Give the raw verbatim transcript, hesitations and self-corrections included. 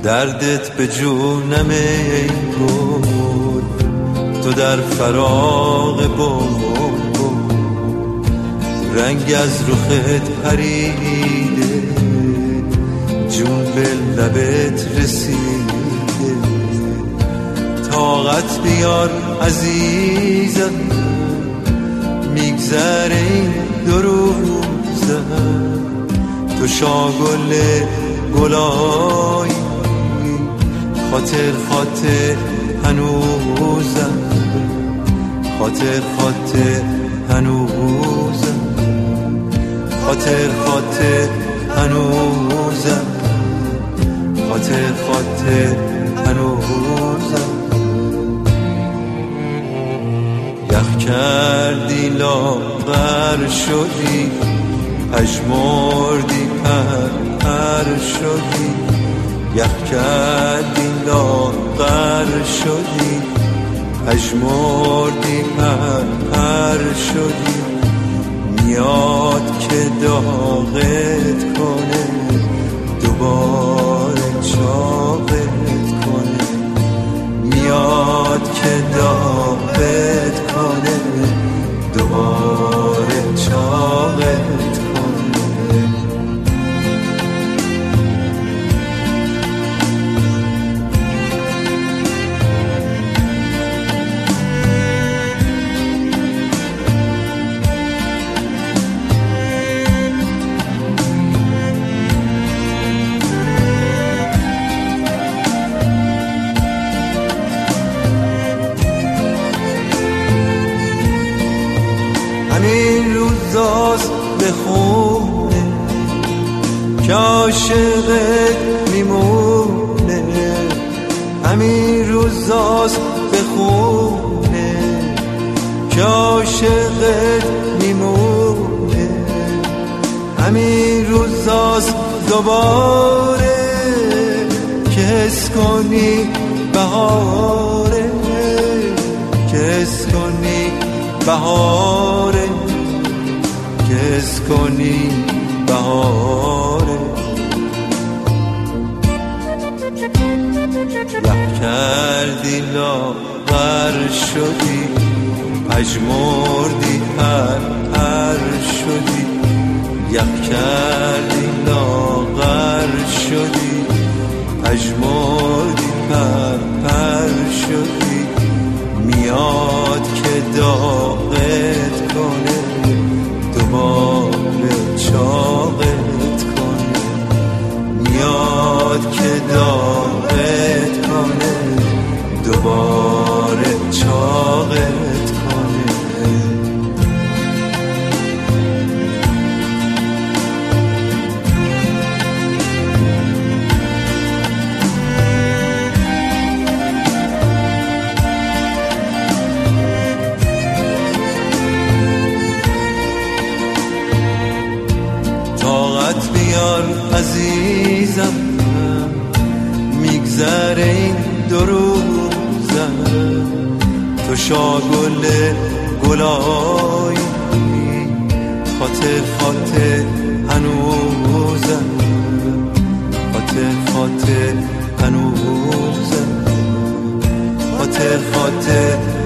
دردت به جونم ای گل، تو در فراق بلبل، رنگ از رخت پریده، جون به لبت رسیده. طاقت بیار عزیزم، میگذره این دو روزم، تو شاگل گلایی، خاطر خاطر هنوزم، خاطر خاطر هنوزم، خاطر خاطر هنوزم، خاطر خاطر هنوزم. یخ کردی لاغر شدی، پژمردی پر پر شدی، یخ کردی لاغر شدی، پژمردی پر پر شدی. میاد که داغت کنه، دوباره چاقت کنه، میاد که داغت کنه، دوباره چاقت کنه. همین روزاست به خونه که عاشقت میمونه، همین روزاست به خونه که عاشقت میمونه، همین روزاست دوباره که حس کنی بهاره، که حس کنی بهاره، که حس کنی بهاره. یخ کردی لاغر شدی، پژمردی پر پر شدی، یخ کردی لاغر شدی، پژمردی پر پر شدی. میاد که داغت کنه، دوباره چاقت کنه، میاد که داغت کنه، دوباره چاقت کنه. طاقت بیار عزیزم، میگذره این دو روزم، تو شاگل گلایی، خاطر خاطر هنوزم، خاطر خاطر هنوزم، خاطر خاطر